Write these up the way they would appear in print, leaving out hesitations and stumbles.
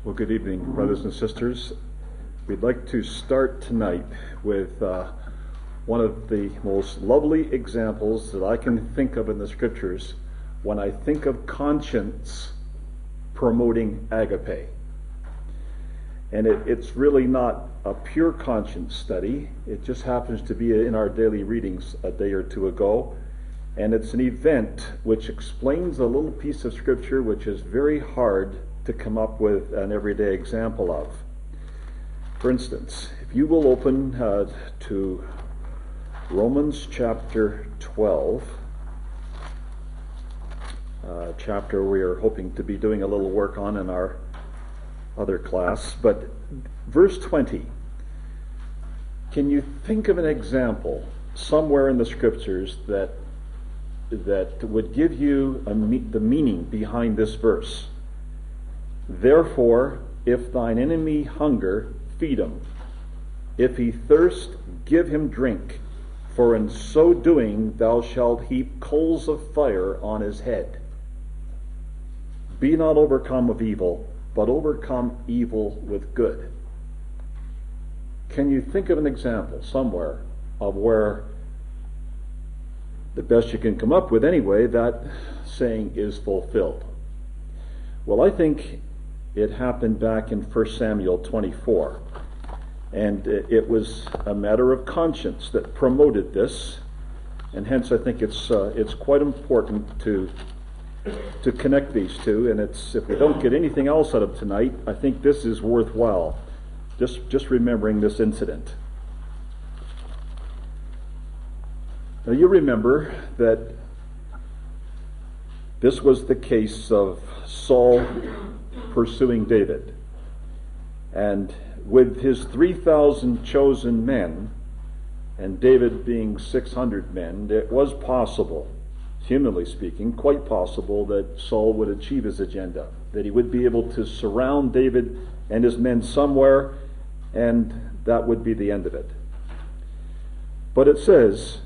Well, good evening, brothers and sisters. We'd like to start tonight with one of the most lovely examples that I can think of in the scriptures when I think of conscience promoting agape. And it's really not a pure conscience study. It just happens to be in our daily readings a day or two ago. And it's an event which explains a little piece of scripture which is very hard to come up with an everyday example of. For instance, if you will open to Romans chapter 12, chapter we are hoping to be doing a little work on in our other class, but verse 20, can you think of an example somewhere in the scriptures that would give you the meaning behind this verse? Therefore, if thine enemy hunger, feed him. If he thirst, give him drink. For in so doing thou shalt heap coals of fire on his head. Be not overcome of evil, but overcome evil with good. Can you think of an example somewhere of where, the best you can come up with anyway, that saying is fulfilled? Well, I think it happened back in 1 Samuel 24. And it was a matter of conscience that promoted this. And hence I think it's quite important to connect these two. And if we don't get anything else out of tonight, I think this is worthwhile. Just remembering this incident. Now you remember that this was the case of Saul pursuing David. And with his 3,000 chosen men, and David being 600 men, it was possible, humanly speaking, quite possible that Saul would achieve his agenda, that he would be able to surround David and his men somewhere, and that would be the end of it. But it says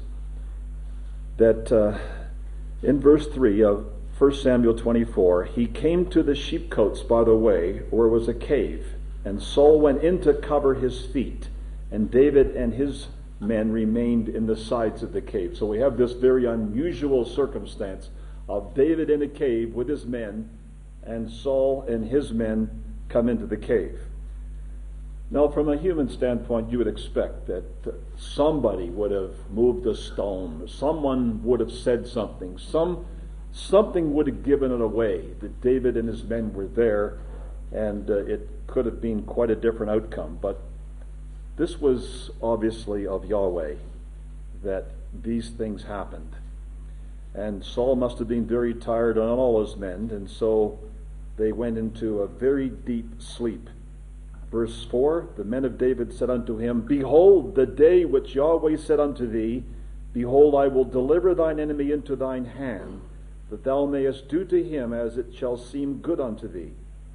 that in verse 3 of 1 Samuel 24, he came to the sheepcotes by the way, where was a cave, and Saul went in to cover his feet, and David and his men remained in the sides of the cave. So we have this very unusual circumstance of David in a cave with his men, and Saul and his men come into the cave. Now, from a human standpoint, you would expect that somebody would have moved a stone, someone would have said something, something would have given it away that David and his men were there, and it could have been quite a different outcome. But this was obviously of Yahweh that these things happened. And Saul must have been very tired on all his men, and so they went into a very deep sleep. Verse 4, the men of David said unto him, Behold, the day which Yahweh said unto thee, Behold, I will deliver thine enemy into thine hand, that thou mayest do to him as it shall seem good unto thee.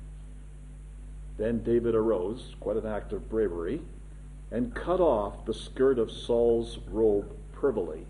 Then David arose, quite an act of bravery, and cut off the skirt of Saul's robe privily.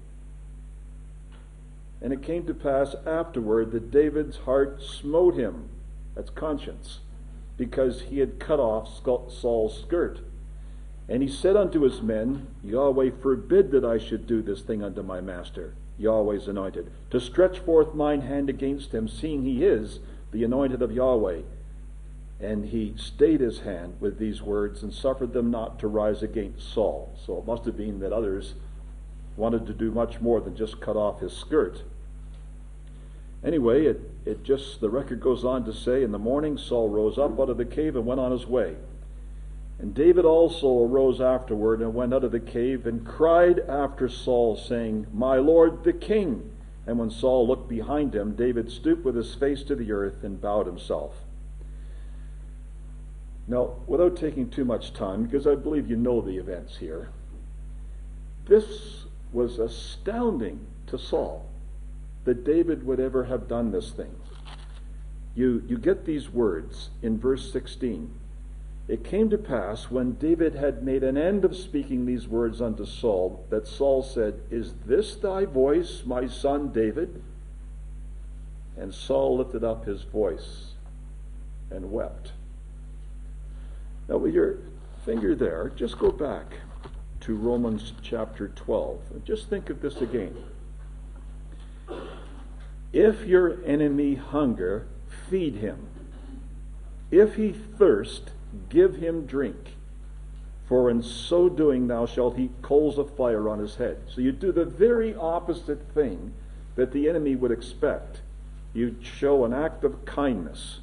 And it came to pass afterward that David's heart smote him, that's conscience, because he had cut off Saul's skirt. And he said unto his men, Yahweh forbid that I should do this thing unto my master, Yahweh's anointed, to stretch forth mine hand against him, seeing he is the anointed of Yahweh. And he stayed his hand with these words, and suffered them not to rise against Saul. So it must have been that others wanted to do much more than just cut off his skirt. Anyway, the record goes on to say, in the morning Saul rose up out of the cave and went on his way. And David also arose afterward and went out of the cave and cried after Saul, saying, My Lord the king. And when Saul looked behind him, David stooped with his face to the earth and bowed himself. Now, without taking too much time, because I believe you know the events here, this was astounding to Saul that David would ever have done this thing. You get these words in verse 16. It came to pass, when David had made an end of speaking these words unto Saul, that Saul said, Is this thy voice, my son David? And Saul lifted up his voice and wept. Now, with your finger there, just go back to Romans chapter 12. And just think of this again. If your enemy hunger, feed him. If he thirst, give him drink. For in so doing thou shalt heap coals of fire on his head. So you do the very opposite thing that the enemy would expect. You show an act of kindness.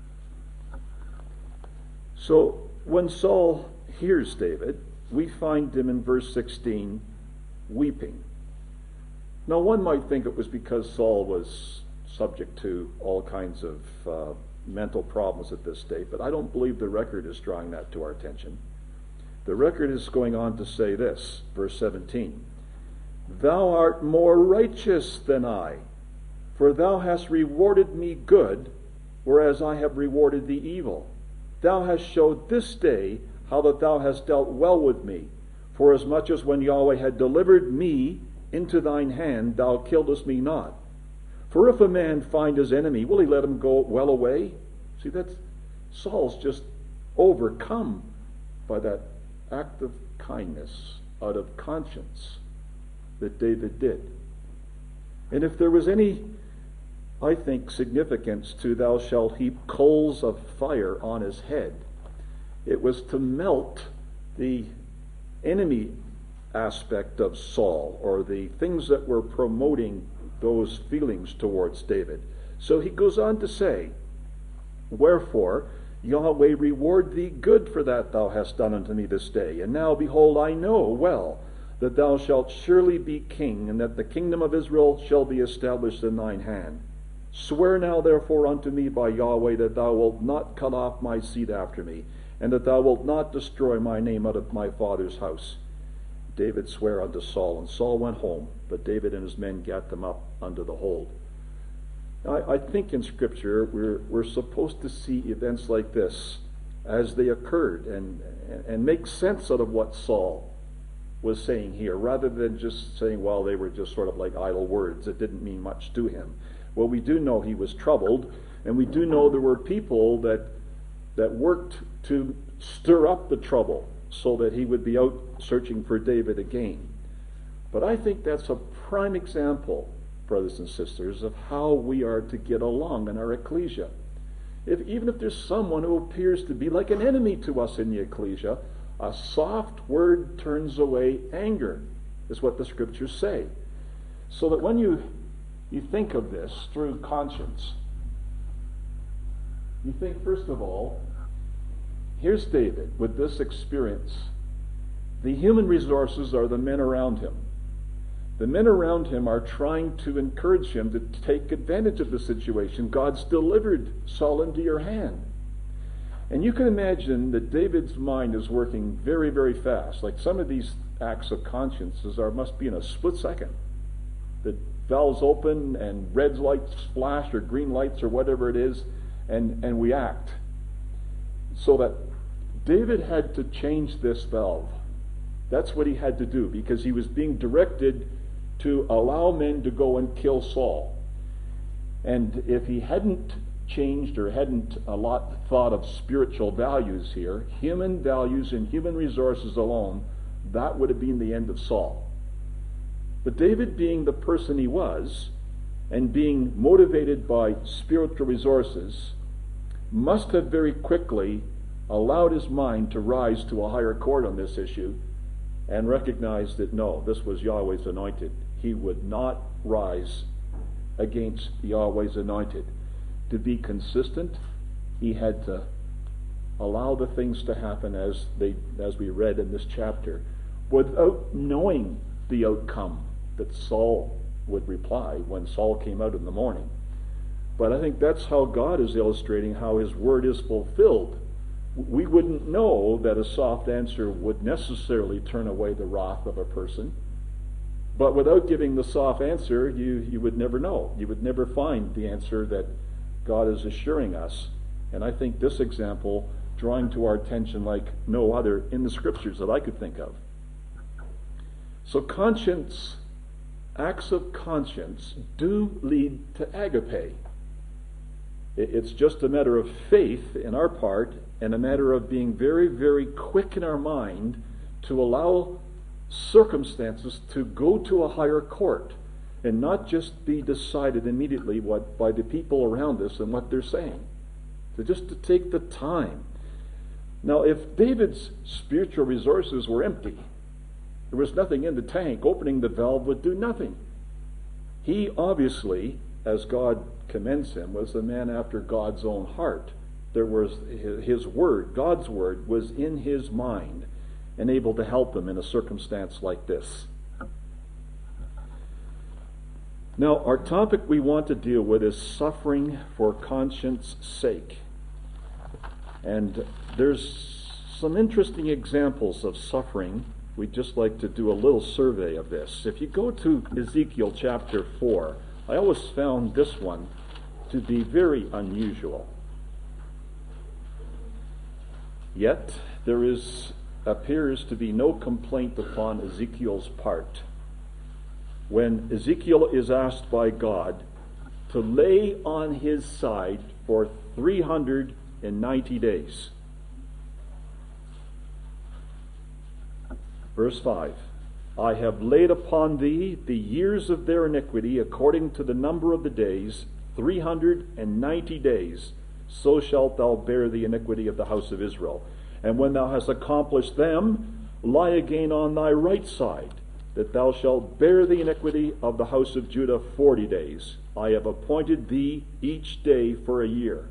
So when Saul hears David, we find him in verse 16 weeping. Now one might think it was because Saul was subject to all kinds of mental problems at this state, but I don't believe the record is drawing that to our attention. The record is going on to say this, verse 17, Thou art more righteous than I, for thou hast rewarded me good, whereas I have rewarded thee evil. Thou hast showed this day how that thou hast dealt well with me, for as much as when Yahweh had delivered me into thine hand, thou killedest me not. For if a man find his enemy, will he let him go well away? See, that's Saul's just overcome by that act of kindness out of conscience that David did. And if there was any, I think, significance to thou shalt heap coals of fire on his head, it was to melt the enemy aspect of Saul, or the things that were promoting those feelings towards David. So he goes on to say, Wherefore Yahweh reward thee good for that thou hast done unto me this day. And now, behold, I know well that thou shalt surely be king, and that the kingdom of Israel shall be established in thine hand. Swear now therefore unto me by Yahweh that thou wilt not cut off my seed after me, and that thou wilt not destroy my name out of my father's house. David sware unto Saul, and Saul went home, but David and his men gat them up unto the hold. I think in Scripture we're supposed to see events like this as they occurred and make sense out of what Saul was saying here, rather than just saying, well, they were just sort of like idle words. It didn't mean much to him. Well, we do know he was troubled, and we do know there were people that worked to stir up the trouble so that he would be out searching for David again. But I think that's a prime example, brothers and sisters, of how we are to get along in our ecclesia. Even if there's someone who appears to be like an enemy to us in the ecclesia, a soft word turns away anger, is what the Scriptures say. So that when you think of this through conscience, you think, first of all, here's David with this experience. The human resources are the men around him. The men around him are trying to encourage him to take advantage of the situation. God's delivered Saul into your hand. And you can imagine that David's mind is working very, very fast. Like some of these acts of consciences must be in a split second. The valves open and red lights flash or green lights or whatever it is, and we act. So that David had to change this valve. That's what he had to do, because he was being directed to allow men to go and kill Saul. And if he hadn't changed or hadn't a lot thought of spiritual values here, human values and human resources alone, that would have been the end of Saul. But David, being the person he was, and being motivated by spiritual resources, must have very quickly allowed his mind to rise to a higher chord on this issue and recognized that no, this was Yahweh's anointed. He would not rise against Yahweh's anointed. To be consistent, he had to allow the things to happen as we read in this chapter, without knowing the outcome that Saul would reply when Saul came out in the morning. But I think that's how God is illustrating how his word is fulfilled. We wouldn't know that a soft answer would necessarily turn away the wrath of a person. But without giving the soft answer, you would never know. You would never find the answer that God is assuring us. And I think this example drawing to our attention like no other in the Scriptures that I could think of. So conscience, acts of conscience, do lead to agape. It's just a matter of faith in our part and a matter of being very, very quick in our mind to allow circumstances to go to a higher court and not just be decided immediately by the people around us and what they're saying. So just to take the time. Now, if David's spiritual resources were empty, there was nothing in the tank, opening the valve would do nothing. He obviously, as God commends him, was a man after God's own heart. There was his word, God's word, was in his mind and able to help him in a circumstance like this. Now, our topic we want to deal with is suffering for conscience sake. And there's some interesting examples of suffering. We'd just like to do a little survey of this. If you go to Ezekiel chapter 4, I always found this one to be very unusual. Yet, there appears to be no complaint upon Ezekiel's part. When Ezekiel is asked by God to lay on his side for 390 days. Verse 5, I have laid upon thee the years of their iniquity according to the number of the days, 390 days, so shalt thou bear the iniquity of the house of Israel. And when thou hast accomplished them, lie again on thy right side, that thou shalt bear the iniquity of the house of Judah 40 days. I have appointed thee each day for a year.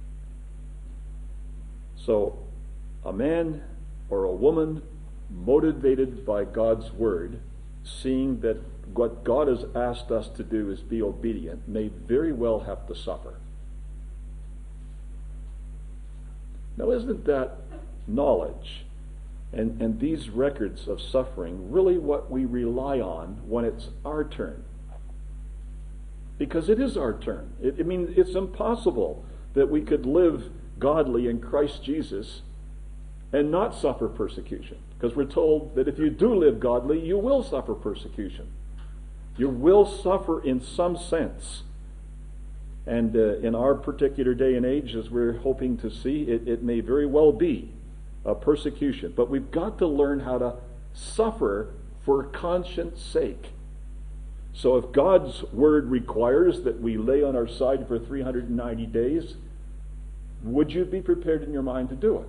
So, a man or a woman motivated by God's word, seeing that what God has asked us to do is be obedient, may very well have to suffer. Now, isn't that knowledge and these records of suffering really what we rely on when it's our turn? Because it is our turn. It's impossible that we could live godly in Christ Jesus and not suffer persecution. Because we're told that if you do live godly, you will suffer persecution. You will suffer in some sense. And in our particular day and age, as we're hoping to see, it may very well be a persecution. But we've got to learn how to suffer for conscience sake. So if God's word requires that we lay on our side for 390 days, would you be prepared in your mind to do it?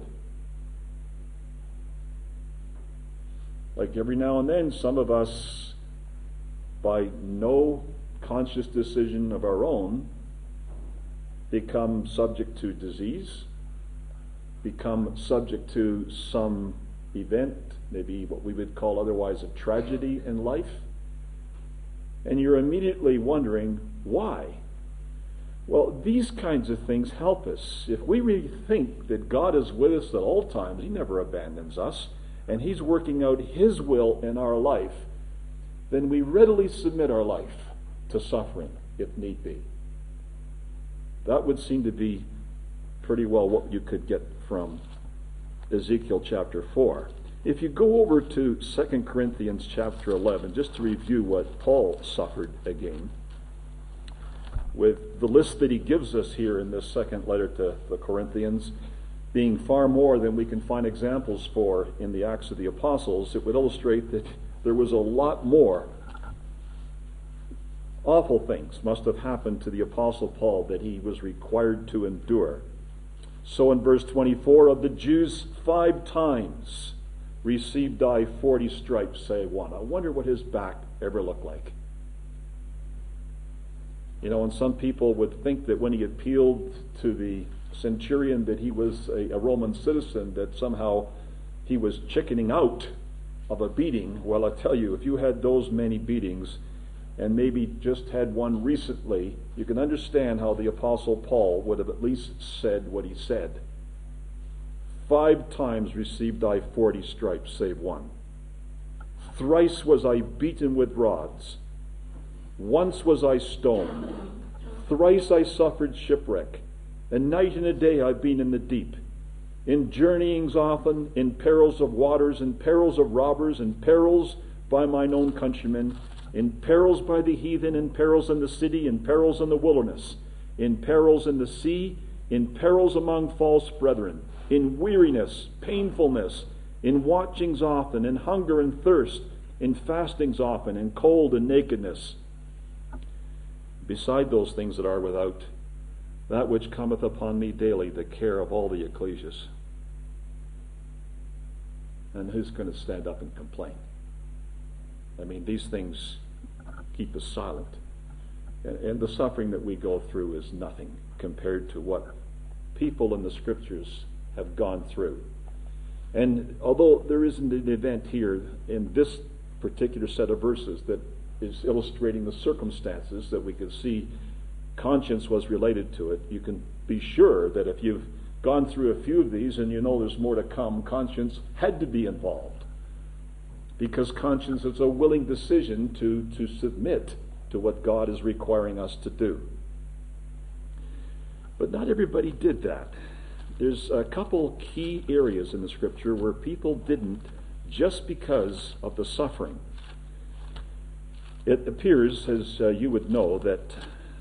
Like every now and then, some of us, by no conscious decision of our own, become subject to disease, become subject to some event, maybe what we would call otherwise a tragedy in life, and you're immediately wondering, why? Well, these kinds of things help us. If we really think that God is with us at all times, He never abandons us, and He's working out His will in our life, then we readily submit our life to suffering, if need be. That would seem to be pretty well what you could get from Ezekiel chapter 4. If you go over to 2 Corinthians chapter 11, just to review what Paul suffered again, with the list that he gives us here in this second letter to the Corinthians, being far more than we can find examples for in the Acts of the Apostles, it would illustrate that there was a lot more awful things must have happened to the Apostle Paul that he was required to endure. So in verse 24, of the Jews 5 times received I 40 stripes, save one. I wonder what his back ever looked like. And some people would think that when he appealed to the centurion that he was a Roman citizen, that somehow he was chickening out of a beating. Well, I tell you, if you had those many beatings, and maybe just had one recently, you can understand how the Apostle Paul would have at least said what he said. 5 times received I 40 stripes, save one. Thrice was I beaten with rods. Once was I stoned. Thrice I suffered shipwreck. A night and a day I've been in the deep. In journeyings often, in perils of waters, in perils of robbers, in perils by mine own countrymen, in perils by the heathen, in perils in the city, in perils in the wilderness, in perils in the sea, in perils among false brethren, in weariness, painfulness, in watchings often, in hunger and thirst, in fastings often, in cold and nakedness. Beside those things that are without, that which cometh upon me daily, the care of all the ecclesias. And who's going to stand up and complain? I mean, these things keep us silent. And the suffering that we go through is nothing compared to what people in the Scriptures have gone through. And although there isn't an event here in this particular set of verses that is illustrating the circumstances that we can see conscience was related to it, you can be sure that if you've gone through a few of these and you know there's more to come, conscience had to be involved. Because conscience is a willing decision to submit to what God is requiring us to do. But not everybody did that. There's a couple key areas in the Scripture where people didn't just because of the suffering. It appears, as you would know, that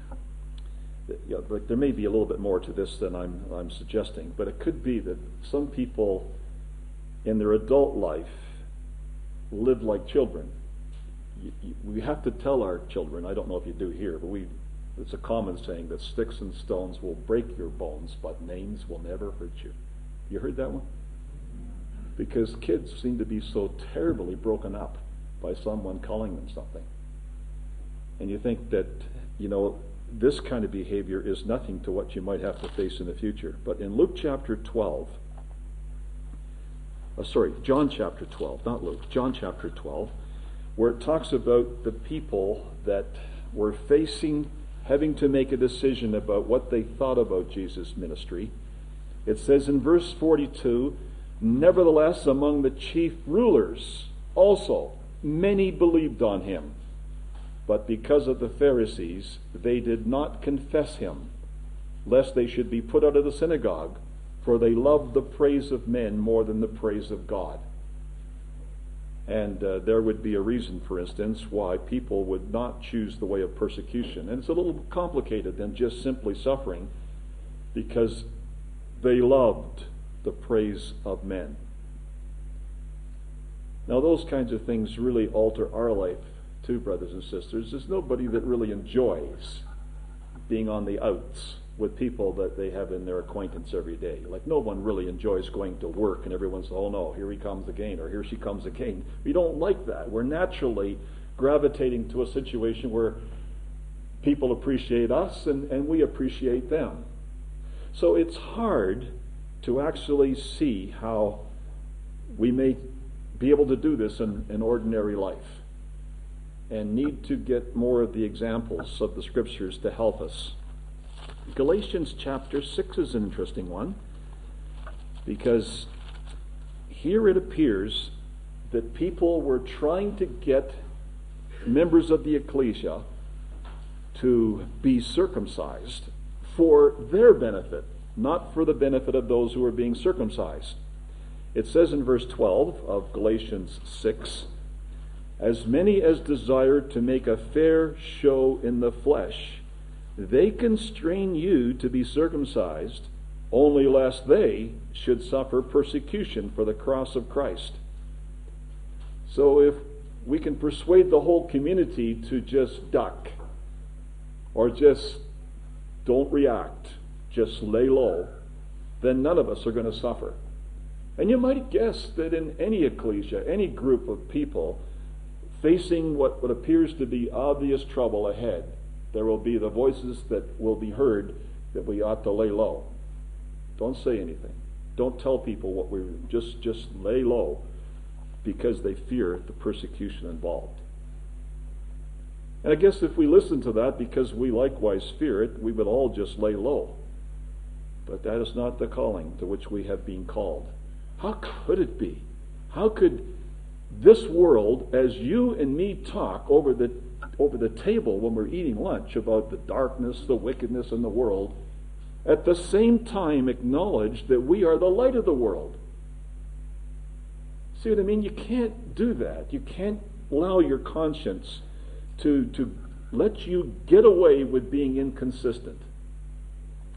there may be a little bit more to this than I'm suggesting, but it could be that some people in their adult life live like children. We have to tell our children, I don't know if you do here, but it's a common saying that sticks and stones will break your bones, but names will never hurt you. You heard that one? Because kids seem to be so terribly broken up by someone calling them something. And you think that, this kind of behavior is nothing to what you might have to face in the future. But in Luke chapter 12, John chapter 12, not Luke, John chapter 12, where it talks about the people that were having to make a decision about what they thought about Jesus' ministry. It says in verse 42, nevertheless, among the chief rulers also many believed on him. But because of the Pharisees, they did not confess him, lest they should be put out of the synagogue, for they loved the praise of men more than the praise of God. And there would be a reason, for instance, why people would not choose the way of persecution. And it's a little complicated than just simply suffering, because they loved the praise of men. Now, those kinds of things really alter our life too, brothers and sisters. There's nobody that really enjoys being on the outs with people that they have in their acquaintance every day. Like, no one really enjoys going to work and everyone's, oh no, here he comes again, or here she comes again. We don't like that. We're naturally gravitating to a situation where people appreciate us and we appreciate them. So it's hard to actually see how we may be able to do this in ordinary life, and need to get more of the examples of the Scriptures to help us. Galatians chapter 6 is an interesting one, because here it appears that people were trying to get members of the ecclesia to be circumcised for their benefit, not for the benefit of those who are being circumcised. It says in verse 12 of Galatians 6, as many as desired to make a fair show in the flesh, they constrain you to be circumcised, only lest they should suffer persecution for the cross of Christ. So if we can persuade the whole community to just duck, or just don't react, just lay low, then none of us are going to suffer. And you might guess that in any ecclesia, any group of people facing what appears to be obvious trouble ahead, there will be the voices that will be heard that we ought to lay low. Don't say anything. Don't tell people what we're just lay low, because they fear the persecution involved. And I guess if we listen to that because we likewise fear it, we would all just lay low. But that is not the calling to which we have been called. How could it be? How could this world, as you and me talk over the table when we're eating lunch about the darkness, the wickedness in the world, at the same time acknowledge that we are the light of the world? See what I mean? You can't do that. You can't allow your conscience to let you get away with being inconsistent.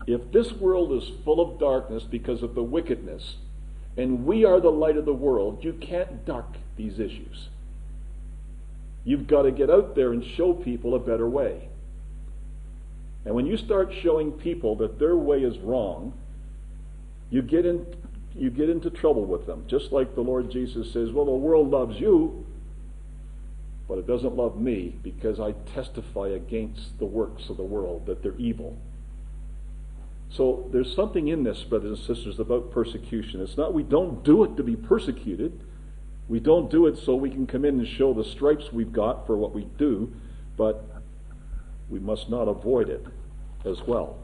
If this world is full of darkness because of the wickedness, and we are the light of the world, you can't duck these issues. You've got to get out there and show people a better way. And when you start showing people that their way is wrong, you get into trouble with them. Just like the Lord Jesus says, well, the world loves you, but it doesn't love me because I testify against the works of the world, that they're evil. So there's something in this, brothers and sisters, about persecution. It's not we don't do it to be persecuted. We don't do it so we can come in and show the stripes we've got for what we do, but we must not avoid it as well.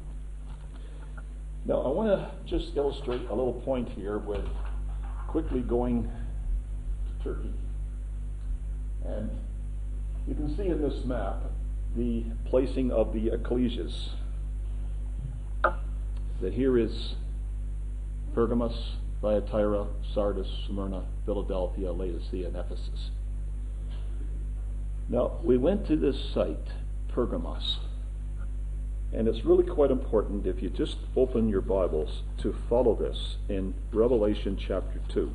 Now, I want to just illustrate a little point here with quickly going to Turkey. And you can see in this map the placing of the ecclesias. That here is Pergamos, Thyatira, Sardis, Smyrna, Philadelphia, Laodicea, and Ephesus. Now, we went to this site, Pergamos, and it's really quite important if you just open your Bibles to follow this in Revelation chapter 2.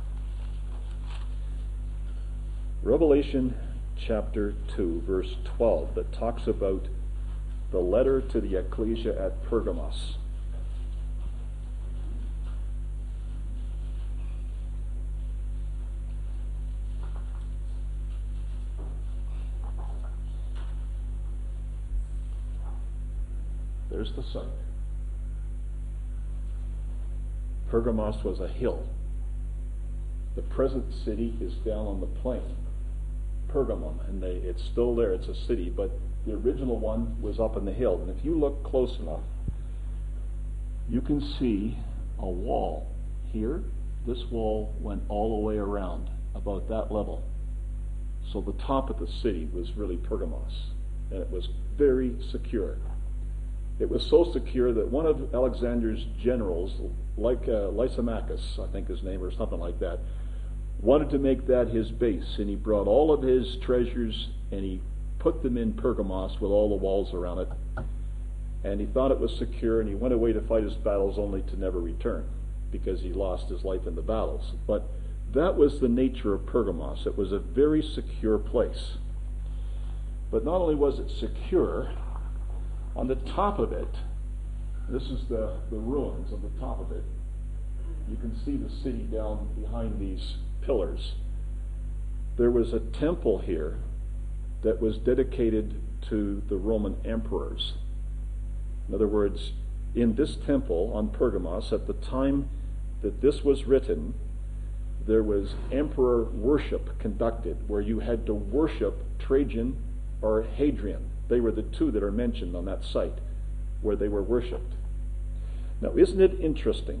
Revelation chapter 2, verse 12, that talks about the letter to the ecclesia at Pergamos. There's the site. Pergamos was a hill. The present city is down on the plain, Pergamum, and it's still there. It's a city, but the original one was up on the hill. And if you look close enough, you can see a wall here. This wall went all the way around, about that level. So the top of the city was really Pergamos, and it was very secure. It was so secure that one of Alexander's generals, like Lysimachus, I think his name, or something like that, wanted to make that his base, and he brought all of his treasures and he put them in Pergamos with all the walls around it, and he thought it was secure, and he went away to fight his battles only to never return because he lost his life in the battles. But that was the nature of Pergamos. It was a very secure place. But not only was it secure, on the top of it, this is the ruins of the top of it. You can see the city down behind these pillars. There was a temple here that was dedicated to the Roman emperors. In other words, in this temple on Pergamos, at the time that this was written, there was emperor worship conducted, where you had to worship Trajan or Hadrian. They were the two that are mentioned on that site where they were worshipped. Now, isn't it interesting?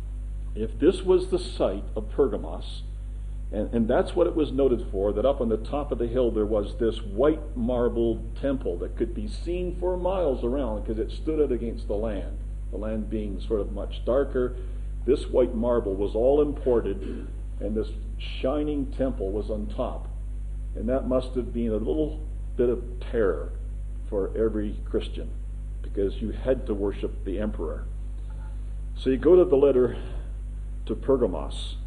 If this was the site of Pergamos, and that's what it was noted for, that up on the top of the hill there was this white marble temple that could be seen for miles around because it stood out against the land being sort of much darker. This white marble was all imported, and this shining temple was on top. And that must have been a little bit of terror for every Christian, because you had to worship the emperor. So you go to the letter to Pergamos,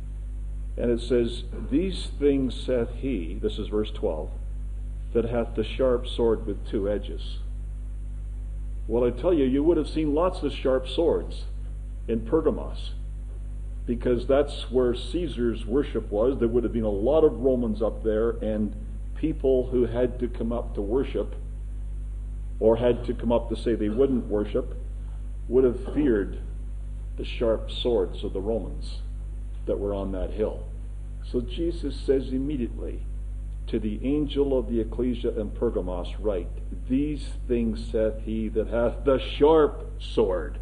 and it says, "These things saith he," this is verse 12, "that hath the sharp sword with two edges." Well, I tell you, you would have seen lots of sharp swords in Pergamos, because that's where Caesar's worship was. There would have been a lot of Romans up there, and people who had to come up to worship, or had to come up to say they wouldn't worship, would have feared the sharp swords of the Romans that were on that hill. So Jesus says immediately to the angel of the ecclesia in Pergamos, write, "These things saith he that hath the sharp sword."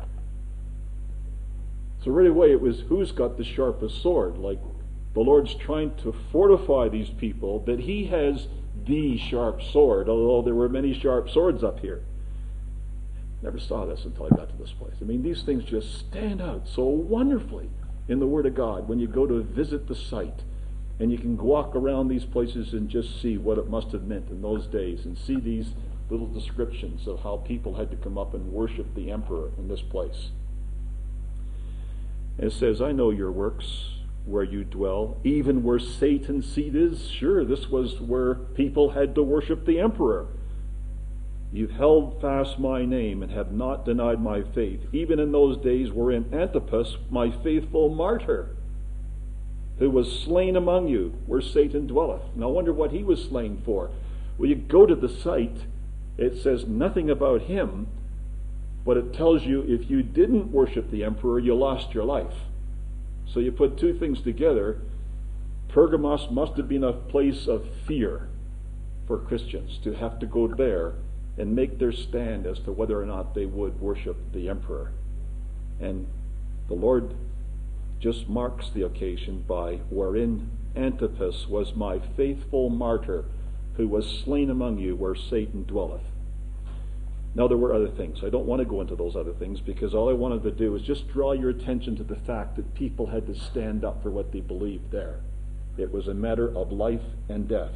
So right away it was, who's got the sharpest sword? Like the Lord's trying to fortify these people that he has the sharp sword, although there were many sharp swords up here. Never saw this until I got to this place. I mean, these things just stand out so wonderfully in the Word of God when you go to visit the site, and you can walk around these places and just see what it must have meant in those days, and see these little descriptions of how people had to come up and worship the emperor in this place. And it says, I know your works, where you dwell, even where Satan's seat is. Sure, this was where people had to worship the emperor. You've held fast my name and have not denied my faith, even in those days wherein Antipas, my faithful martyr, who was slain among you, where Satan dwelleth. Now I wonder what he was slain for. Well, you go to the site, it says nothing about him, but it tells you if you didn't worship the emperor, you lost your life. So you put two things together. Pergamos must have been a place of fear for Christians to have to go there and make their stand as to whether or not they would worship the emperor. And the Lord just marks the occasion by, wherein Antipas was my faithful martyr, who was slain among you, where Satan dwelleth. Now there were other things. I don't want to go into those other things, because all I wanted to do is just draw your attention to the fact that people had to stand up for what they believed there. It was a matter of life and death.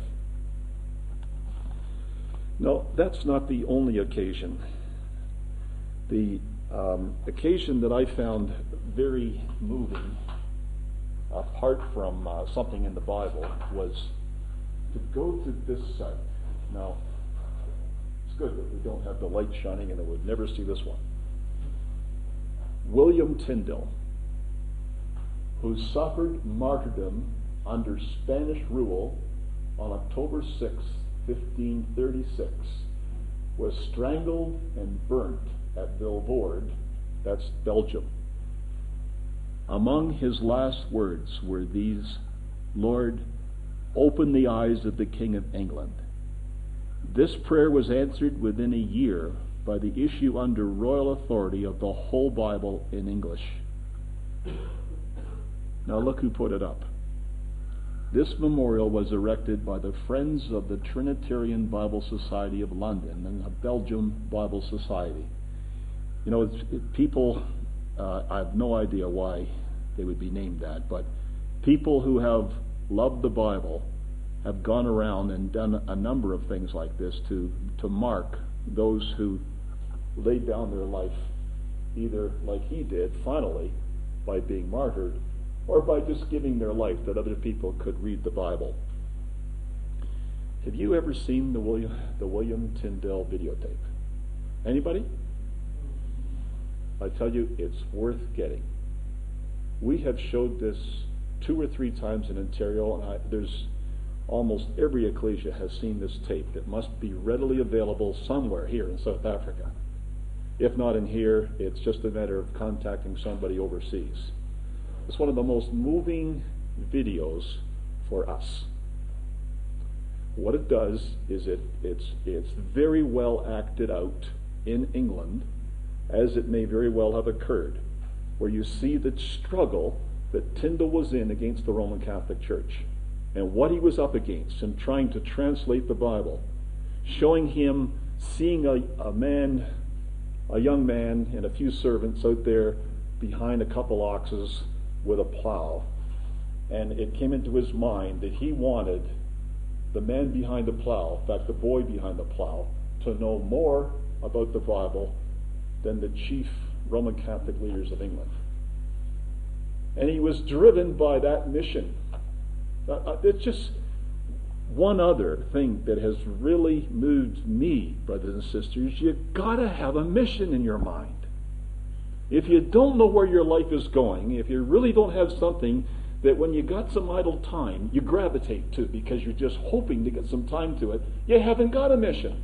No, that's not the only occasion. The occasion that I found very moving, apart from something in the Bible, was to go to this site. Now, it's good that we don't have the light shining and I would never see this one. William Tyndale, who suffered martyrdom under Spanish rule on October 6, 1536, was strangled and burnt at Vilvoorde, that's Belgium. Among his last words were these: Lord, open the eyes of the King of England. This prayer was answered within a year by the issue under royal authority of the whole Bible in English. Now look who put it up. This memorial was erected by the Friends of the Trinitarian Bible Society of London and the Belgium Bible Society. You know, people, I have no idea why they would be named that, but people who have loved the Bible have gone around and done a number of things like this to mark those who laid down their life, either like he did, finally, by being martyred, or by just giving their life that other people could read the Bible. Have you ever seen the William Tyndale videotape? Anybody? I tell you, it's worth getting. We have showed this 2 or 3 times in Ontario, and there's almost every ecclesia has seen this tape. It must be readily available somewhere here in South Africa. If not in here, it's just a matter of contacting somebody overseas. It's one of the most moving videos for us. What it does is it's very well acted out in England, as it may very well have occurred, where you see the struggle that Tyndale was in against the Roman Catholic Church and what he was up against in trying to translate the Bible, showing him seeing a young man and a few servants out there behind a couple oxes with a plow, and it came into his mind that he wanted the man behind the plow, in fact the boy behind the plow, to know more about the Bible than the chief Roman Catholic leaders of England. And he was driven by that mission. It's just one other thing that has really moved me, brothers and sisters. You've got to have a mission in your mind. If you don't know where your life is going, if you really don't have something that when you got some idle time, you gravitate to because you're just hoping to get some time to it, you haven't got a mission.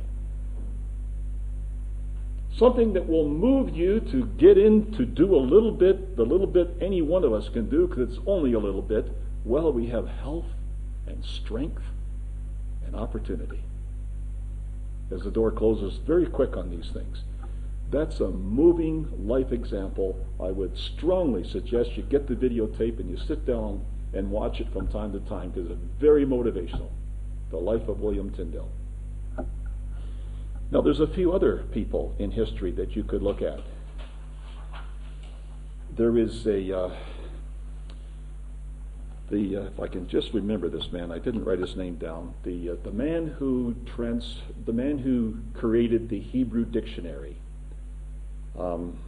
Something that will move you to get in to do a little bit, the little bit any one of us can do, because it's only a little bit. Well, we have health and strength and opportunity. As the door closes, very quick on these things. That's a moving life example. I would strongly suggest you get the videotape and you sit down and watch it from time to time, because it's very motivational. The life of William Tyndale. Now, there's a few other people in history that you could look at. There is if I can just remember this man, I didn't write his name down. The man who created the Hebrew dictionary, Ben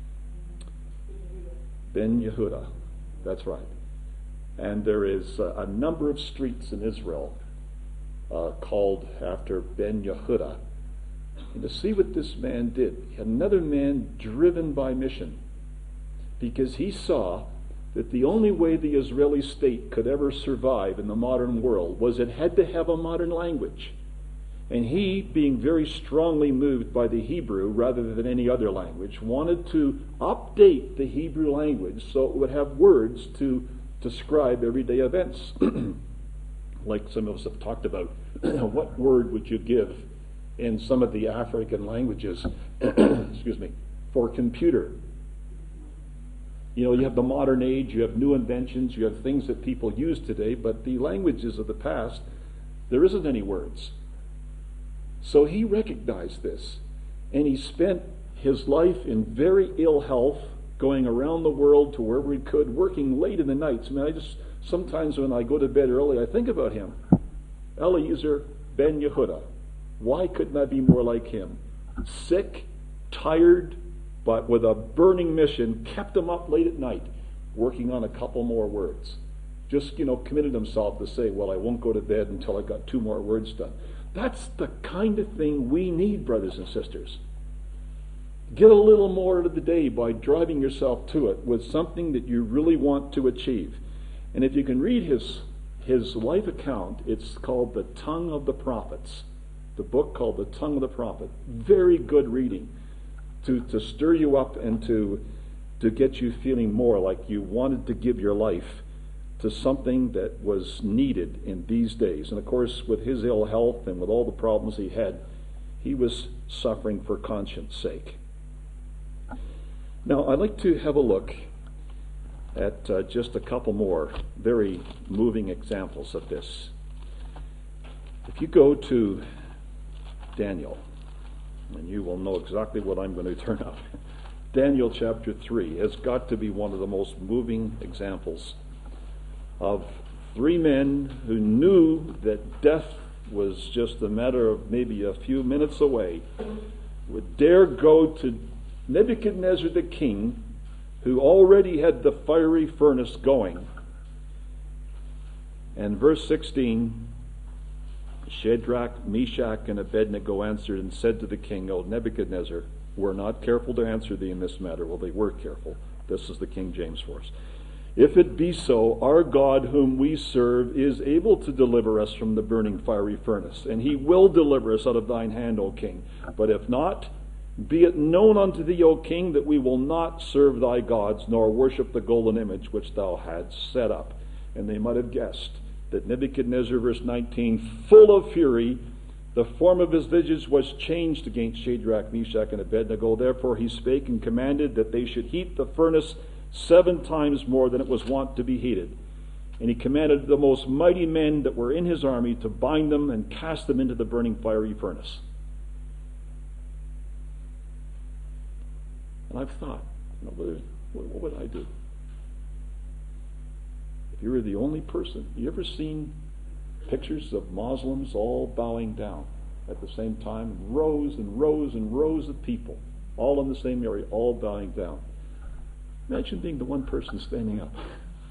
Yehuda. That's right. And there is a number of streets in Israel called after Ben Yehuda. And to see what this man did, another man driven by mission, because he saw that the only way the Israeli state could ever survive in the modern world was it had to have a modern language. And he, being very strongly moved by the Hebrew rather than any other language, wanted to update the Hebrew language so it would have words to describe everyday events. Like some of us have talked about, what word would you give in some of the African languages, excuse me, for computer? You know, you have the modern age, you have new inventions, you have things that people use today, but the languages of the past, there isn't any words. So he recognized this, and he spent his life in very ill health, going around the world to wherever he could, working late in the nights. I mean, sometimes when I go to bed early, I think about him. Eliezer Ben Yehuda. Why couldn't I be more like him? Sick, tired, but with a burning mission, kept him up late at night, working on a couple more words. Just, committed himself to say, well, I won't go to bed until I got 2 more words done. That's the kind of thing we need, brothers and sisters. Get a little more out of the day by driving yourself to it with something that you really want to achieve. And if you can read his life account, it's called The Tongue of the Prophets. The book called The Tongue of the Prophet. Very good reading to stir you up and to get you feeling more like you wanted to give your life to something that was needed in these days. And of course, with his ill health and with all the problems he had, he was suffering for conscience sake. Now, I'd like to have a look at just a couple more very moving examples of this. If you go to Daniel, and you will know exactly what I'm going to turn up. Daniel chapter 3 has got to be one of the most moving examples of 3 men who knew that death was just a matter of maybe a few minutes away, would dare go to Nebuchadnezzar the king, who already had the fiery furnace going. And verse 16, Shadrach, Meshach, and Abednego answered and said to the king, O Nebuchadnezzar, we're not careful to answer thee in this matter. Well, they were careful. This is the King James for us. If it be so, our God whom we serve is able to deliver us from the burning fiery furnace, and he will deliver us out of thine hand, O king. But if not, be it known unto thee, O king, that we will not serve thy gods, nor worship the golden image which thou hadst set up. And they might have guessed that Nebuchadnezzar, verse 19, full of fury, the form of his visage was changed against Shadrach, Meshach, and Abednego. Therefore he spake and commanded that they should heat the furnace 7 times more than it was wont to be heated. And he commanded the most mighty men that were in his army to bind them and cast them into the burning fiery furnace. And I've thought, what would I do? If you were the only person, you ever seen pictures of Muslims all bowing down at the same time? Rows and rows and rows of people, all in the same area, all bowing down. Imagine being the one person standing up.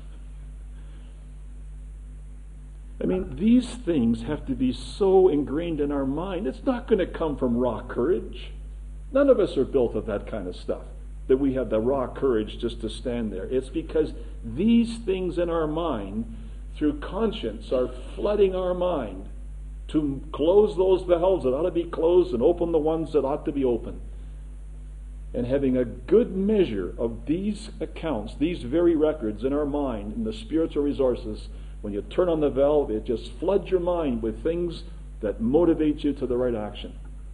I mean, these things have to be so ingrained in our mind. It's not going to come from raw courage. None of us are built of that kind of stuff, that we have the raw courage just to stand there. It's because these things in our mind, through conscience, are flooding our mind to close those valves that ought to be closed and open the ones that ought to be open. And having a good measure of these accounts, these very records in our mind, in the spiritual resources, when you turn on the valve, it just floods your mind with things that motivate you to the right action.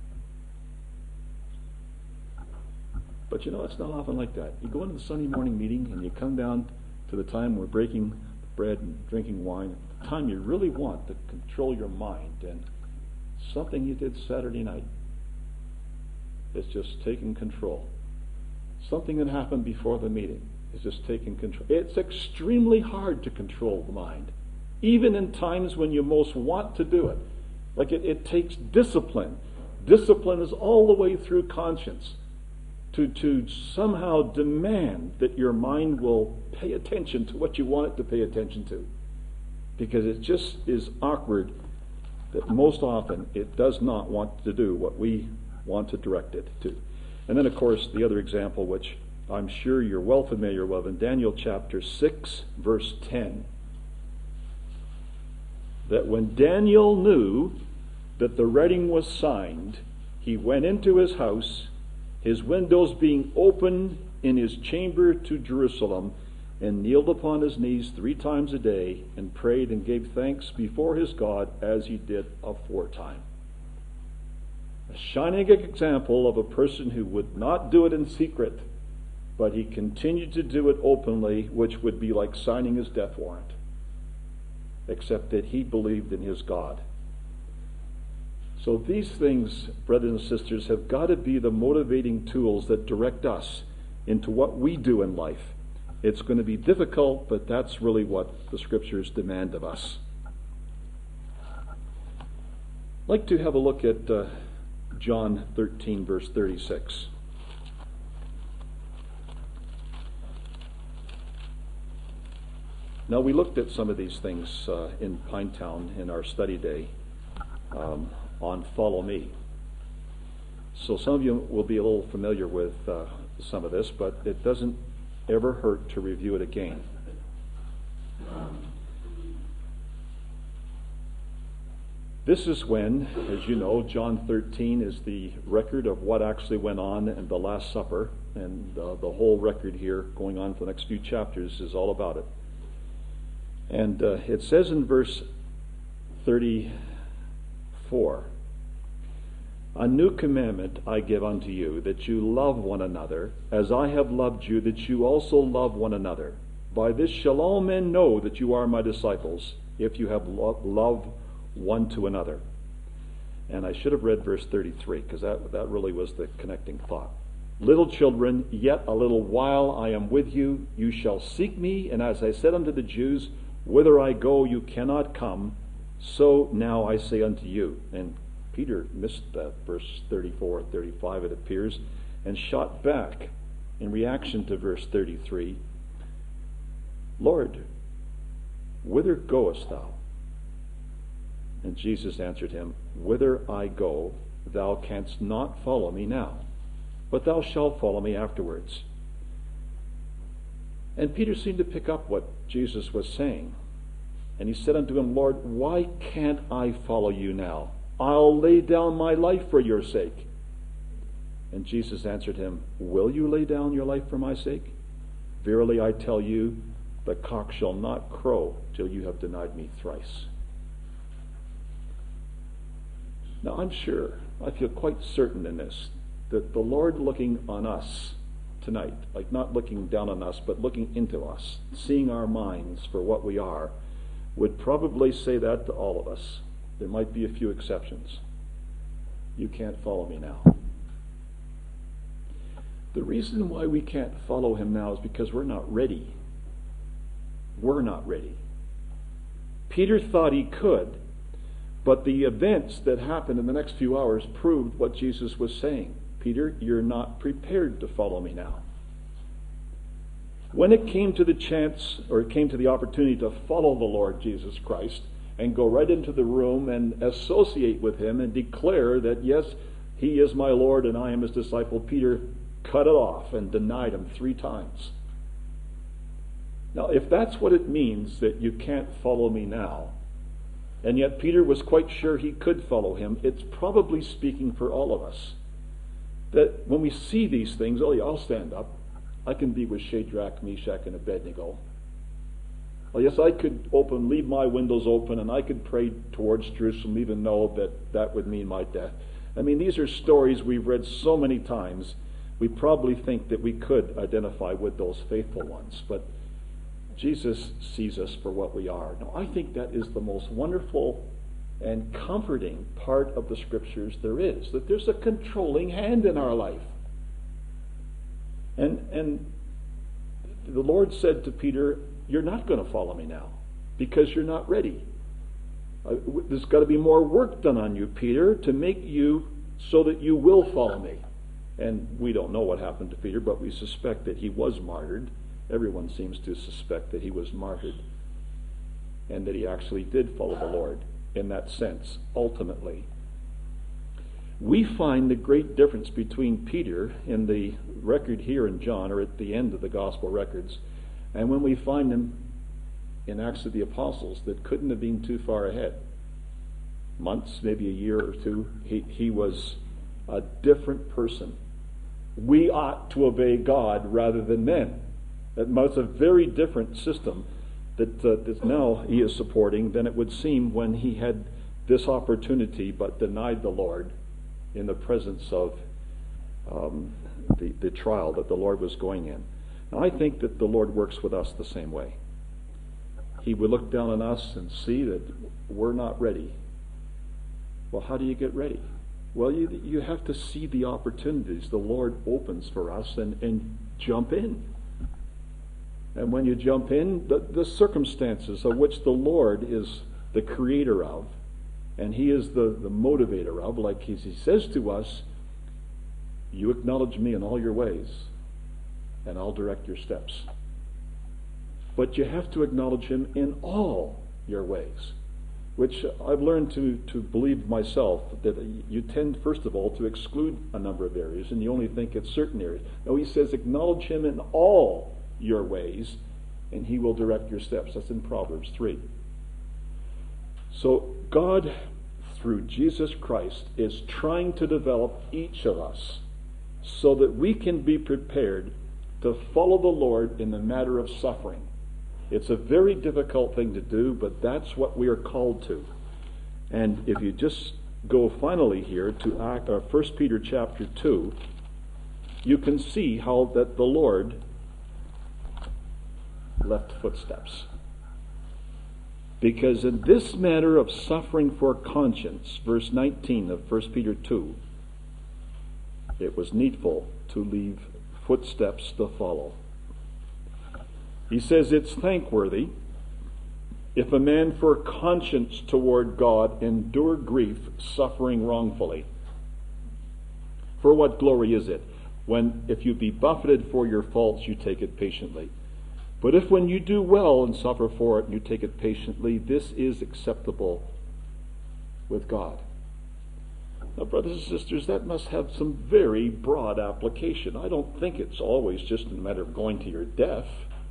But it's not often like that. You go into the Sunday morning meeting and you come down to the time we're breaking bread and drinking wine, the time you really want to control your mind, and something you did Saturday night is just taking control. Something that happened before the meeting is just taking control. It's extremely hard to control the mind, even in times when you most want to do it. Like it takes discipline. Discipline is all the way through conscience to somehow demand that your mind will pay attention to what you want it to pay attention to. Because it just is awkward that most often it does not want to do what we want to direct it to. And then, of course, the other example, which I'm sure you're well familiar with, in Daniel chapter 6, verse 10, that when Daniel knew that the writing was signed, he went into his house, his windows being open in his chamber to Jerusalem, and kneeled upon his knees 3 times a day, and prayed and gave thanks before his God as he did aforetime. A shining example of a person who would not do it in secret, but he continued to do it openly, which would be like signing his death warrant, except that he believed in his God. So these things, brothers and sisters, have got to be the motivating tools that direct us into what we do in life. It's going to be difficult, but that's really what the Scriptures demand of us. I'd like to have a look at John 13, verse 36. Now, we looked at some of these things in Pinetown in our study day on Follow Me. So some of you will be a little familiar with some of this, but it doesn't ever hurt to review it again. This is when, as you know, John 13 is the record of what actually went on in the Last Supper, and the whole record here going on for the next few chapters is all about it. And it says in verse 34, "A new commandment I give unto you, that you love one another, as I have loved you, that you also love one another. By this shall all men know that you are my disciples, if you have love one to another." And I should have read verse 33, because that really was the connecting thought. "Little children, yet a little while I am with you. You shall seek me, and as I said unto the Jews, whither I go you cannot come, so now I say unto you." And Peter missed that verse 34 and 35, it appears, and shot back in reaction to verse 33, "Lord, whither goest thou?" And Jesus answered him, "Whither I go, thou canst not follow me now, but thou shalt follow me afterwards." And Peter seemed to pick up what Jesus was saying. And he said unto him, "Lord, why can't I follow you now? I'll lay down my life for your sake." And Jesus answered him, "Will you lay down your life for my sake? Verily I tell you, the cock shall not crow till you have denied me thrice." Now I'm sure, I feel quite certain in this, that the Lord looking on us tonight, like not looking down on us, but looking into us, seeing our minds for what we are, would probably say that to all of us. There might be a few exceptions. You can't follow me now. The reason why we can't follow him now is because we're not ready. We're not ready. Peter thought he could, but the events that happened in the next few hours proved what Jesus was saying. Peter, you're not prepared to follow me now. When it came to the chance, or it came to the opportunity to follow the Lord Jesus Christ and go right into the room and associate with him and declare that, yes, he is my Lord and I am his disciple, Peter cut it off and denied him 3 times. Now, if that's what it means, that you can't follow me now, and yet Peter was quite sure he could follow him, it's probably speaking for all of us. That when we see these things, oh yeah, I'll stand up. I can be with Shadrach, Meshach, and Abednego. Well, yes, I could leave my windows open, and I could pray towards Jerusalem, even though that would mean my death. I mean, these are stories we've read so many times, we probably think that we could identify with those faithful ones. But Jesus sees us for what we are. Now, I think that is the most wonderful and comforting part of the Scriptures there is, that there's a controlling hand in our life. And the Lord said to Peter, you're not going to follow me now because you're not ready. There's got to be more work done on you, Peter, to make you so that you will follow me. And we don't know what happened to Peter, but we suspect that he was martyred. Everyone seems to suspect that he was martyred and that he actually did follow the Lord in that sense, ultimately. We find the great difference between Peter in the record here in John, or at the end of the gospel records, and when we find him in Acts of the Apostles that couldn't have been too far ahead. Months, maybe a year or two, he was a different person. We ought to obey God rather than men. That's a very different system that now he is supporting than it would seem when he had this opportunity but denied the Lord in the presence of the trial that the Lord was going in. Now, I think that the Lord works with us the same way. He would look down on us and see that we're not ready. Well, how do you get ready? Well, you have to see the opportunities the Lord opens for us and jump in. And when you jump in, the circumstances of which the Lord is the creator of, and he is the motivator of, like he says to us, you acknowledge me in all your ways, and I'll direct your steps. But you have to acknowledge him in all your ways, which I've learned to believe myself, that you tend, first of all, to exclude a number of areas, and you only think it's certain areas. No, he says, acknowledge him in all your ways, and he will direct your steps. That's in Proverbs 3. So God, through Jesus Christ, is trying to develop each of us so that we can be prepared to follow the Lord in the matter of suffering. It's a very difficult thing to do, but that's what we are called to. And if you just go finally here to 1 Peter chapter 2, you can see how that the Lord left footsteps. Because in this matter of suffering for conscience, verse 19 of 1 Peter 2, it was needful to leave footsteps to follow. He says it's thankworthy if a man for conscience toward God endure grief, suffering wrongfully. For what glory is it when, if you be buffeted for your faults, you take it patiently? But if when you do well and suffer for it, and you take it patiently, this is acceptable with God. Now, brothers and sisters, that must have some very broad application. I don't think it's always just a matter of going to your death.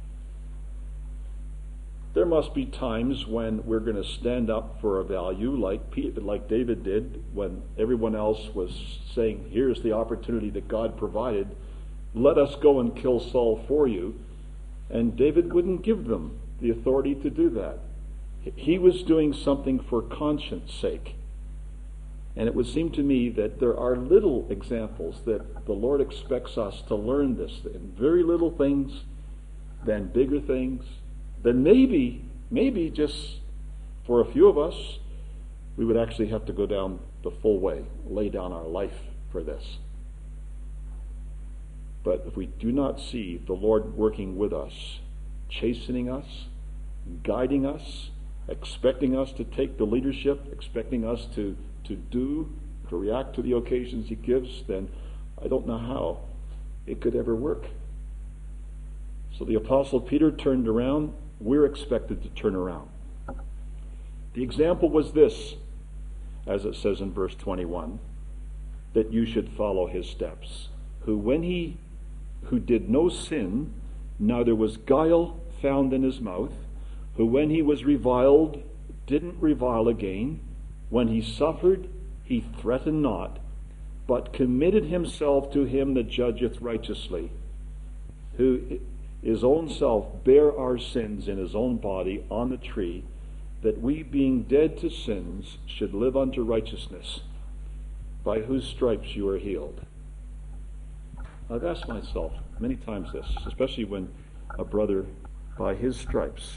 There must be times when we're going to stand up for a value like David did when everyone else was saying, here's the opportunity that God provided. Let us go and kill Saul for you. And David wouldn't give them the authority to do that. He was doing something for conscience sake. And it would seem to me that there are little examples that the Lord expects us to learn this in very little things, then bigger things. Then maybe just for a few of us, we would actually have to go down the full way, lay down our life for this. But if we do not see the Lord working with us, chastening us, guiding us, expecting us to take the leadership, expecting us to react to the occasions he gives, then I don't know how it could ever work. So the Apostle Peter turned around. We're expected to turn around. The example was this, as it says in verse 21, that you should follow his steps, who did no sin, neither was guile found in his mouth, who when he was reviled, didn't revile again, when he suffered, he threatened not, but committed himself to him that judgeth righteously, who his own self bare our sins in his own body on the tree, that we, being dead to sins, should live unto righteousness, by whose stripes you are healed. I've asked myself many times this, especially when a brother, by his stripes.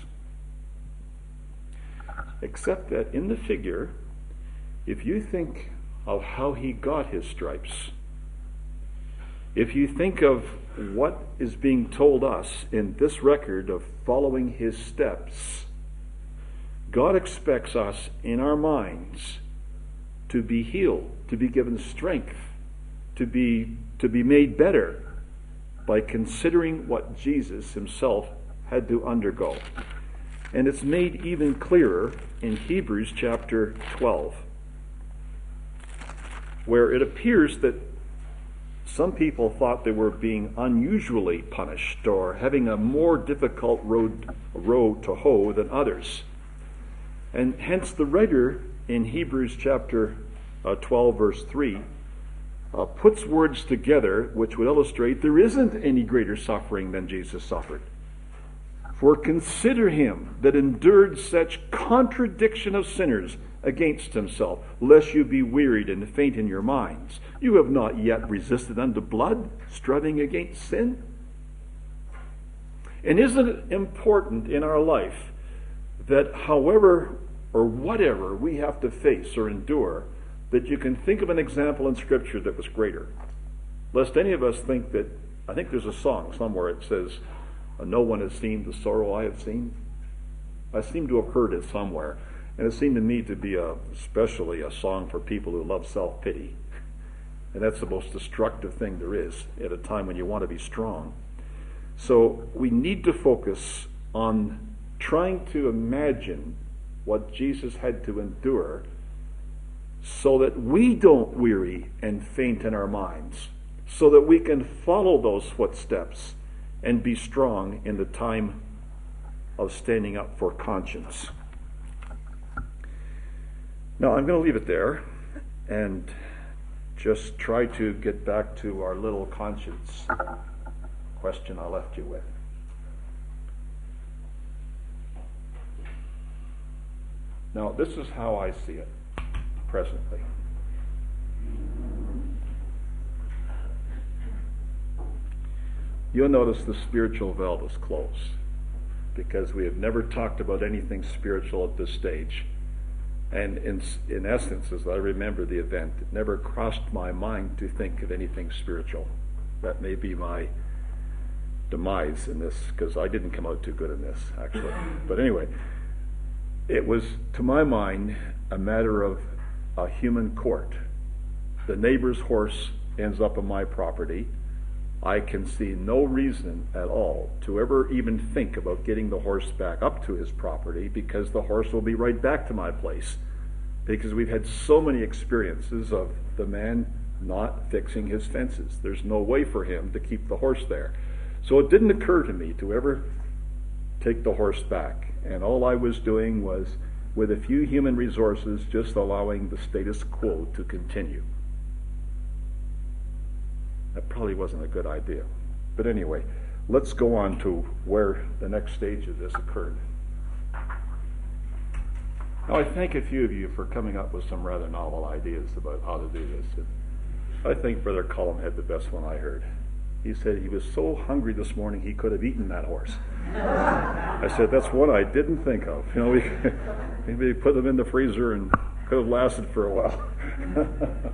Except that in the figure, if you think of how he got his stripes, If you think of what is being told us in this record of following his steps, God expects us in our minds to be healed, to be given strength, to be made better by considering what Jesus himself had to undergo. And it's made even clearer in Hebrews chapter 12, where it appears that some people thought they were being unusually punished or having a more difficult road to hoe than others. And hence the writer in Hebrews chapter 12 verse 3 puts words together which would illustrate there isn't any greater suffering than Jesus suffered. For consider him that endured such contradiction of sinners against himself, lest you be wearied and faint in your minds. You have not yet resisted unto blood, striving against sin. And isn't it important in our life that however or whatever we have to face or endure, that you can think of an example in Scripture that was greater? Lest any of us think that, I think there's a song somewhere it says, no one has seen the sorrow I have seen. I seem to have heard it somewhere. And it seemed to me to be especially a song for people who love self-pity. And that's the most destructive thing there is at a time when you want to be strong. So we need to focus on trying to imagine what Jesus had to endure so that we don't weary and faint in our minds, so that we can follow those footsteps and be strong in the time of standing up for conscience. Now, I'm going to leave it there and just try to get back to our little conscience question I left you with. Now, this is how I see it presently. You'll notice the spiritual valve is closed because we have never talked about anything spiritual at this stage. And in essence, as I remember the event, it never crossed my mind to think of anything spiritual. That may be my demise in this, because I didn't come out too good in this, actually. But anyway, it was, to my mind, a matter of a human court. The neighbor's horse ends up on my property. I can see no reason at all to ever even think about getting the horse back up to his property, because the horse will be right back to my place. Because we've had so many experiences of the man not fixing his fences. There's no way for him to keep the horse there. So it didn't occur to me to ever take the horse back. And all I was doing was, with a few human resources, just allowing the status quo to continue. That probably wasn't a good idea. But anyway, let's go on to where the next stage of this occurred. Now, I thank a few of you for coming up with some rather novel ideas about how to do this. I think Brother Cullum had the best one I heard. He said he was so hungry this morning he could have eaten that horse. I said, that's one I didn't think of. You know, maybe put them in the freezer and could have lasted for a while.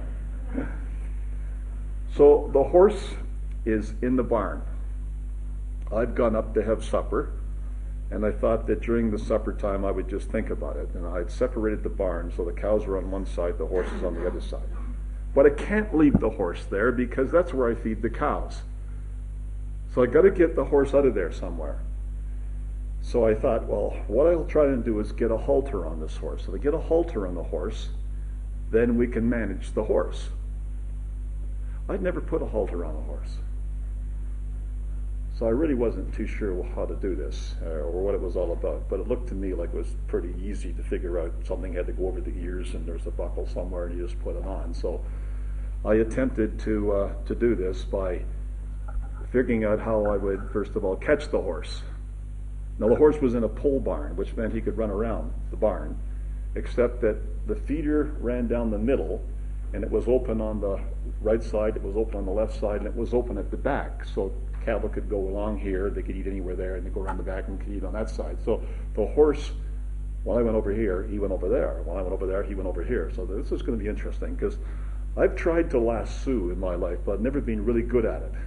So the horse is in the barn. I've gone up to have supper, and I thought that during the supper time I would just think about it. And I'd separated the barn so the cows were on one side, the horse is on the other side. But I can't leave the horse there because that's where I feed the cows. So I got to get the horse out of there somewhere. So I thought, well, what I'll try to do is get a halter on this horse. So to get a halter on the horse, then we can manage the horse. I'd never put a halter on a horse. So I really wasn't too sure how to do this or what it was all about. But it looked to me like it was pretty easy to figure out. Something had to go over the ears and there's a buckle somewhere and you just put it on. So I attempted to do this by figuring out how I would, first of all, catch the horse. Now the horse was in a pole barn, which meant he could run around the barn, except that the feeder ran down the middle and it was open on the right side, it was open on the left side, and it was open at the back. So cattle could go along here, they could eat anywhere there, and they go around the back and could eat on that side. So the horse, when I went over here, he went over there. When I went over there, he went over here. So this is going to be interesting, because I've tried to lasso in my life, but I've never been really good at it.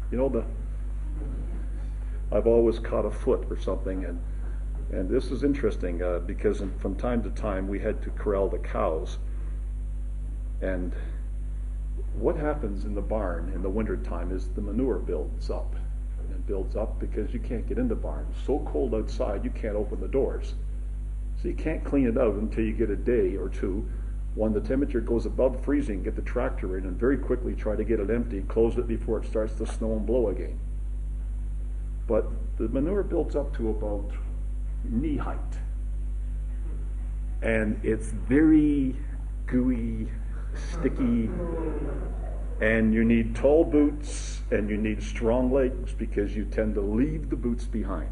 I've always caught a foot or something, and this is interesting because from time to time we had to corral the cows. And what happens in the barn in the wintertime is the manure builds up. And it builds up because you can't get in the barn. It's so cold outside you can't open the doors. So you can't clean it out until you get a day or two when the temperature goes above freezing, get the tractor in and very quickly try to get it empty, close it before it starts to snow and blow again. But the manure builds up to about knee height. And it's very gooey, sticky, and you need tall boots and you need strong legs because you tend to leave the boots behind.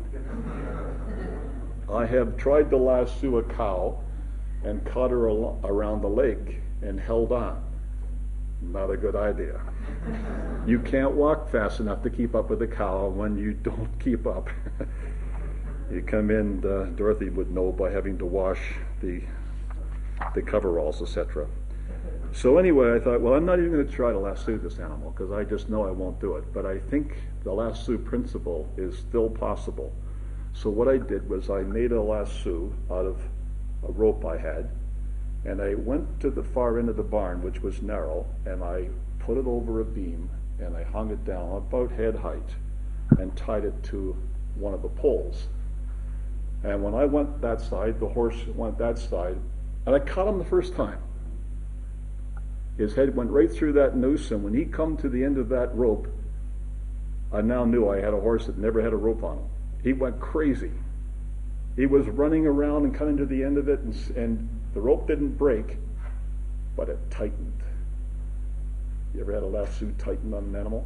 I have tried to lasso a cow and caught her around the leg and held on. Not a good idea. You can't walk fast enough to keep up with the cow when you don't keep up. You come in, Dorothy would know by having to wash the coveralls, etc. So anyway, I thought, well, I'm not even going to try to lasso this animal because I just know I won't do it. But I think the lasso principle is still possible. So what I did was I made a lasso out of a rope I had, and I went to the far end of the barn, which was narrow, and I put it over a beam, and I hung it down about head height and tied it to one of the poles. And when I went that side, the horse went that side, and I caught him the first time. His head went right through that noose, and when he come to the end of that rope, I now knew I had a horse that never had a rope on him. He went crazy. He was running around and coming to the end of it, and the rope didn't break, but it tightened. You ever had a lasso tighten on an animal?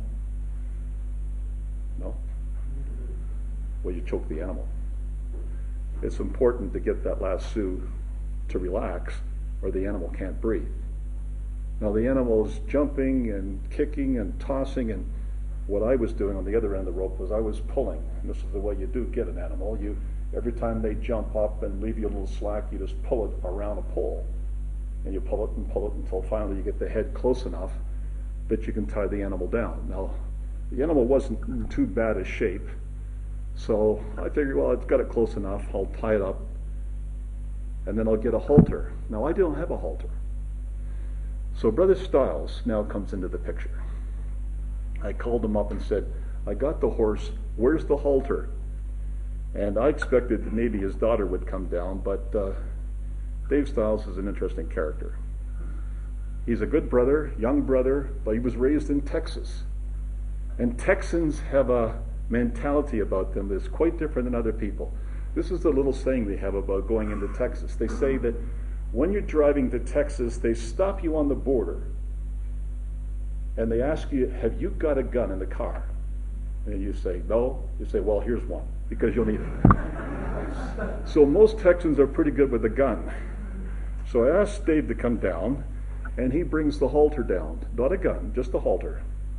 No? Well, you choke the animal. It's important to get that lasso to relax, or the animal can't breathe. Now the animal is jumping and kicking and tossing, and what I was doing on the other end of the rope was I was pulling. And this is the way you do get an animal. Every time they jump up and leave you a little slack, you just pull it around a pole. And you pull it until finally you get the head close enough that you can tie the animal down. Now, the animal wasn't in too bad a shape, so I figured, well, it's got it close enough, I'll tie it up, and then I'll get a halter. Now, I don't have a halter. So Brother Stiles now comes into the picture. I called him up and said, I got the horse, where's the halter? And I expected that maybe his daughter would come down, but Dave Stiles is an interesting character. He's a good brother, young brother, but he was raised in Texas. And Texans have a mentality about them that's quite different than other people. This is the little saying they have about going into Texas. They say that when you're driving to Texas, they stop you on the border and they ask you, have you got a gun in the car? And you say, no. You say, well, here's one, because you'll need it. So most Texans are pretty good with a gun. So I asked Dave to come down, and he brings the halter down. Not a gun, just a halter.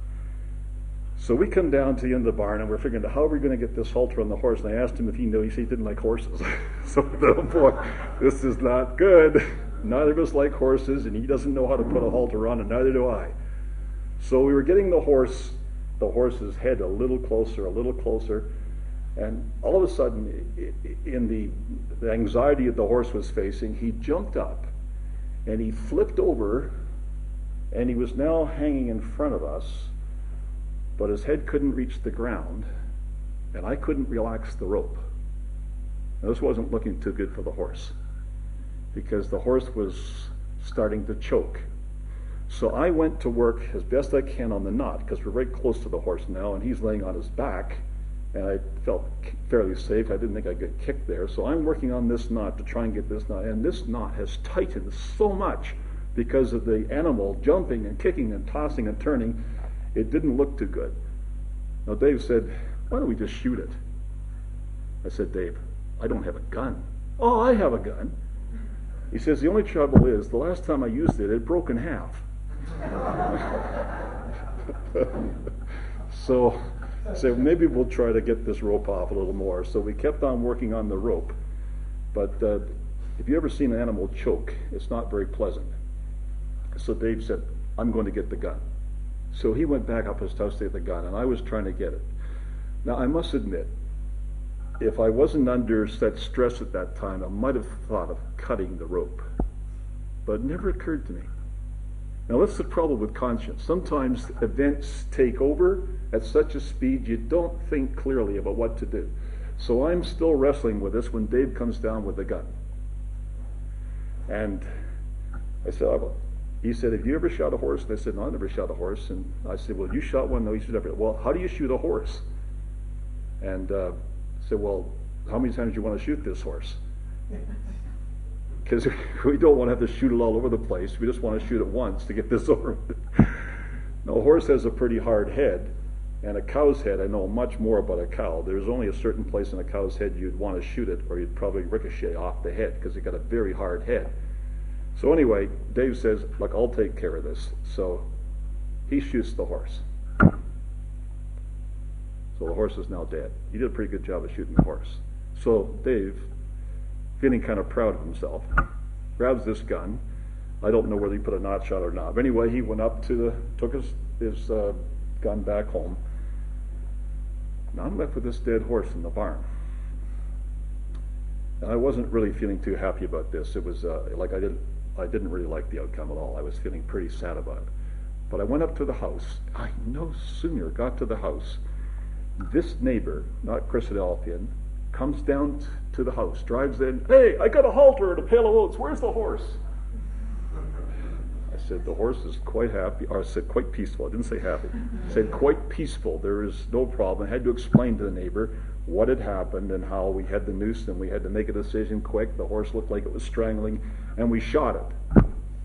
So we come down to the end of the barn, and we're figuring out how are we going to get this halter on the horse. And I asked him if he knew. He said he didn't like horses. So, oh boy, this is not good. Neither of us like horses, and he doesn't know how to put a halter on, and neither do I. So we were getting the horse's head a little closer, and all of a sudden, in the anxiety that the horse was facing, he jumped up, and he flipped over, and he was now hanging in front of us, but his head couldn't reach the ground, and I couldn't relax the rope. Now, this wasn't looking too good for the horse, because the horse was starting to choke. So I went to work as best I can on the knot, because we're very close to the horse now, and he's laying on his back, and I felt fairly safe. I didn't think I'd get kicked there. So I'm working on this knot to try and get this knot, and this knot has tightened so much because of the animal jumping and kicking and tossing and turning. It didn't look too good. Now Dave said, why don't we just shoot it? I said, Dave, I don't have a gun. Oh, I have a gun. He says, the only trouble is, the last time I used it, it broke in half. So maybe we'll try to get this rope off a little more. So we kept on working on the rope. But if you ever seen an animal choke, it's not very pleasant. So Dave said, I'm going to get the gun. So he went back up his house to get the gun, and I was trying to get it. Now, I must admit, if I wasn't under such stress at that time, I might have thought of cutting the rope. But it never occurred to me. Now, that's the problem with conscience. Sometimes events take over at such a speed you don't think clearly about what to do. So I'm still wrestling with this when Dave comes down with the gun. And I said, he said, have you ever shot a horse? And I said, no, I never shot a horse. And I said, well, you shot one? No, you should never. Well, how do you shoot a horse? And I said, well, how many times do you want to shoot this horse? Because we don't want to have to shoot it all over the place. We just want to shoot it once to get this over with. Now, a horse has a pretty hard head, and a cow's head, I know much more about a cow. There's only a certain place in a cow's head you'd want to shoot it, or you'd probably ricochet off the head, because it's got a very hard head. So anyway, Dave says, look, I'll take care of this. So he shoots the horse. So the horse is now dead. He did a pretty good job of shooting the horse. So Dave, feeling kind of proud of himself, grabs this gun. I don't know whether he put a knot shot or not. But anyway, he went up took his gun back home. Now I'm left with this dead horse in the barn. And I wasn't really feeling too happy about this. It was I didn't really like the outcome at all. I was feeling pretty sad about it. But I went up to the house. I no sooner got to the house, this neighbor, not Christadelphian, comes down to the house, drives in. Hey, I got a halter and a pail of oats. Where's the horse? I said, the horse is quite happy, or I said quite peaceful. I didn't say happy. I said quite peaceful. There is no problem. I had to explain to the neighbor what had happened and how we had the noose and we had to make a decision quick. The horse looked like it was strangling, and we shot it.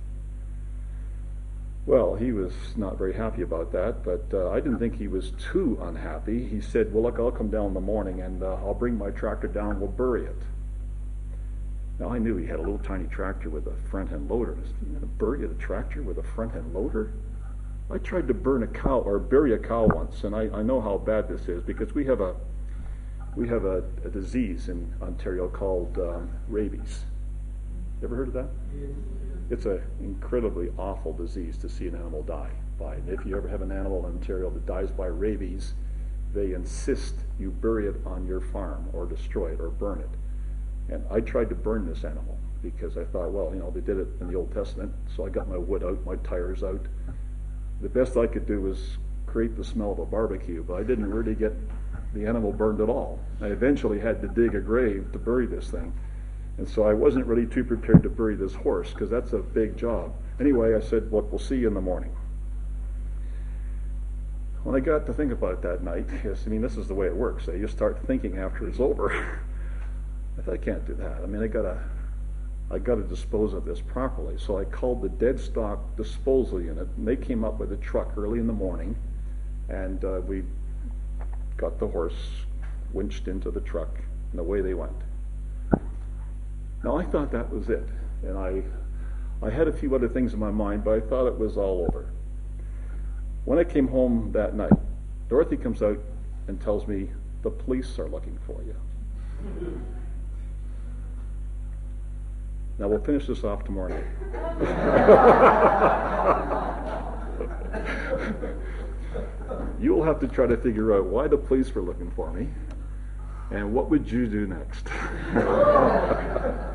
Well, he was not very happy about that, but I didn't think he was too unhappy. He said, well, look, I'll come down in the morning and I'll bring my tractor down, we'll bury it. Now, I knew he had a little tiny tractor with a front-end loader. You going to bury a tractor with a front-end loader? I tried to bury a cow once, and I know how bad this is, because we have a disease in Ontario called rabies. You ever heard of that? It's an incredibly awful disease to see an animal die by. And if you ever have an animal in Ontario that dies by rabies, they insist you bury it on your farm or destroy it or burn it. And I tried to burn this animal because I thought, well, they did it in the Old Testament, so I got my wood out, my tires out. The best I could do was create the smell of a barbecue, but I didn't really get the animal burned at all. I eventually had to dig a grave to bury this thing. And so I wasn't really too prepared to bury this horse, because that's a big job. Anyway, I said, look, we'll see you in the morning. When I got to think about it that night, this is the way it works. You start thinking after it's over. I thought, I can't do that. I got to dispose of this properly. So I called the dead stock disposal unit, and they came up with a truck early in the morning, and we got the horse winched into the truck, and away they went. Now, I thought that was it, and I had a few other things in my mind, but I thought it was all over. When I came home that night, Dorothy comes out and tells me, the police are looking for you. Now, we'll finish this off tomorrow night. You'll have to try to figure out why the police were looking for me, and what would you do next?